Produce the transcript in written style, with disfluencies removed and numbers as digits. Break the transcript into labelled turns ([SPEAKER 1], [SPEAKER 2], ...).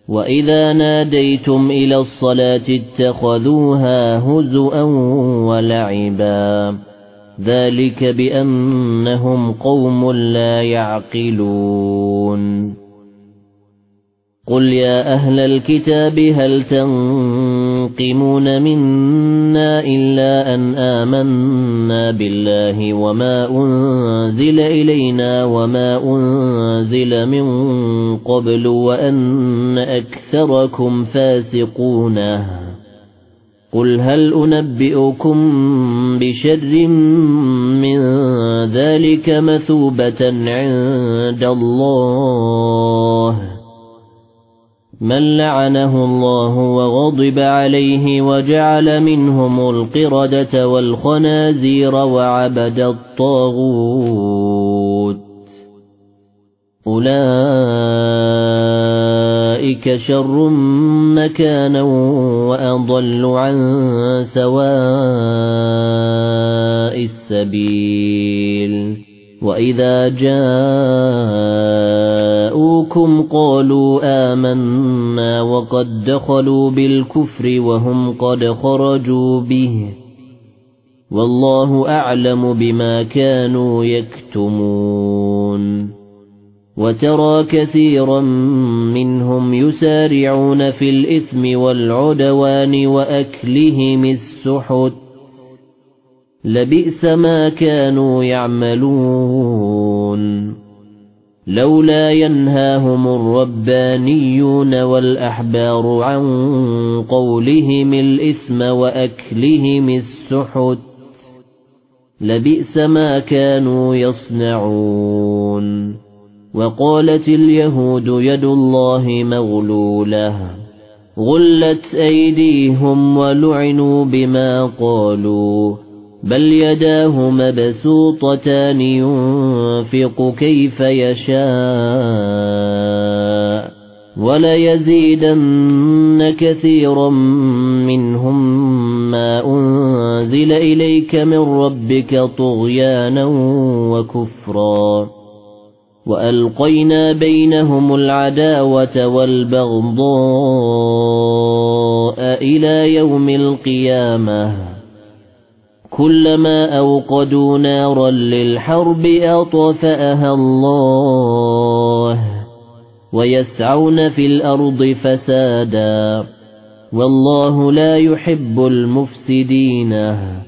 [SPEAKER 1] وَإِذَا نَادَيْتُمْ إِلَى الصَّلَاةِ اتَّخَذُوهَا هُزُوًا وَلَعِبًا ذَلِكَ بِأَنَّهُمْ قَوْمٌ لَّا يَعْقِلُونَ قُلْ يَا أَهْلَ الْكِتَابِ هَلْ تَنقِمُونَ مِنَّا إِلَّا أَن آمَنَّا بِاللَّهِ وَمَا أُنزِلَ إِلَيْنَا وَمَا أُنزِلَ مِن قَبْلُ وَأَنَّ أَكْثَرَكُمْ فَاسِقُونَ قُلْ هَلْ أُنَبِّئُكُم بِشَرٍّ مِّن ذَلِكَ مَثُوبَةً عِندَ اللَّهِ مَن لَّعَنَهُ اللَّهُ وَغَضِبَ عَلَيْهِ وَجَعَلَ مِنْهُمُ الْقِرَدَةَ وَالْخَنَازِيرَ وَعَبَدَ الطَّاغُوتَ أُولَئِكَ شَرٌّ مَّكَانًا وَأَضَلُّ عَن سَوَاءِ السَّبِيلِ وَإِذَا جَاءُوكُمْ قَالُوا آمَنَّا وَقَدْ دَخَلُوا بِالْكُفْرِ وَهُمْ قَدْ خَرَجُوا بِهِ وَاللَّهُ أَعْلَمُ بِمَا كَانُوا يَكْتُمُونَ وَتَرَى كَثِيرًا مِنْهُمْ يُسَارِعُونَ فِي الْإِثْمِ وَالْعُدْوَانِ وَأَكْلِهِمِ السُّحْتَ لَبِئْسَ مَا كَانُوا يَعْمَلُونَ لَوْلَا يَنْهَاهُمُ الرَّبَّانِيُّونَ وَالْأَحْبَارُ عَن قَوْلِهِمِ الْإِثْمَ وَأَكْلِهِمِ السُّحْتَ لَبِئْسَ ما كانوا يصنعون وقالت اليهود يد الله مغلولة غلت أيديهم ولعنوا بما قالوا بل يداه مبسوطتان ينفق كيف يشاء وليزيدن كثيرا منهم ما أنزل إليك من ربك طغيانا وكفرا وألقينا بينهم العداوة والبغضاء إلى يوم القيامة كلما أوقدوا نارا للحرب أطفأها الله ويسعون في الأرض فسادا والله لا يحب المفسدين